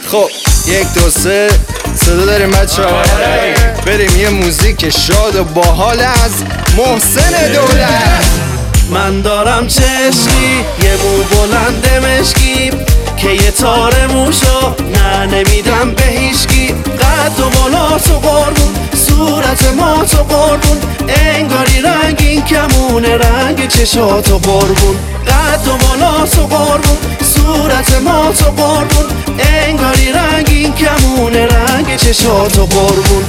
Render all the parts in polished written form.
خب 1 2 3 صدا داریم بچه ها. بریم یه موزیک شاد و باحال از محسن دولت. من دارم چشمی یه مو بلند مشکی که یه تار موشو نمیدم به هیچکی. قد و بالا تو قربون، صورت ما تو قربون، انگاری رنگین کمونه رنگ چشاتو قربون. قد و بالا تو قربون، صورت ما تو قربون، انگاری رنگین کمونه رنگ چشاتو قربون.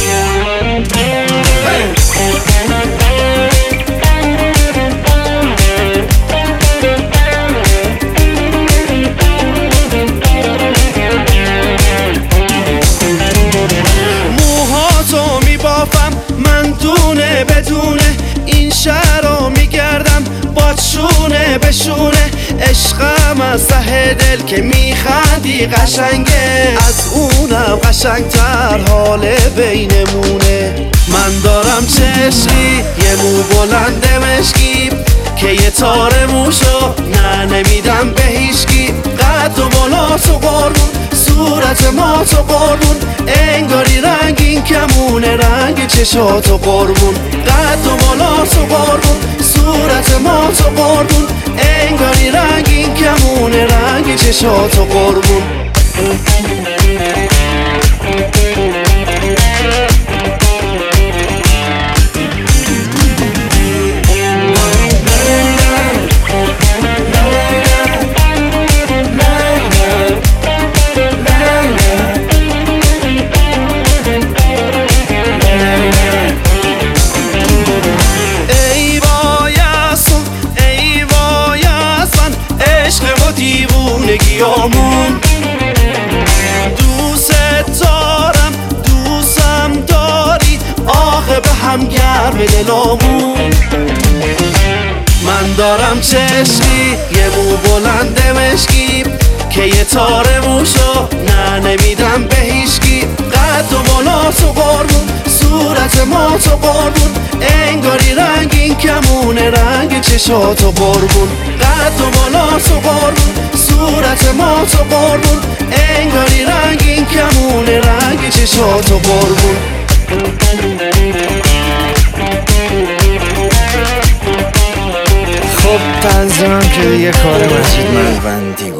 من دونه بدونه این شهر رو میگردم با شونه به شونه. عشقم از ته دل که میخندی قشنگه، از اونم قشنگتر حال بینمونه. من دارم چشمی یه مو بلند مشکی که یه تار موشو نمیدم به هیچکی. قد و بالا تو قربون، صورت ما تو قربون، انگاری رنگین کمونه رنگ چشاتو قربون. قد و بالا تو قربون، صورت ما تو قربون، انگاری رنگین کمونه رنگ چشاتو قربون. دیوونگیامون دوست دارم، دوستم داری، آخه به هم گرم دلامون. من دارم چشمی یه مو بلند مشکی که یه تار موشو نمیدم به هیچکی. قد و بالا تو قربون، صورت ما تو قربون، انگاری رنگین کمونه رنگ چشاتو قربون. قد و بالا تو قربون، صورت ما تو قربون، انگاری رنگین کمونه رنگ چشاتو قربون. خب تنظیمم که دیگه کار مجید ملوندی.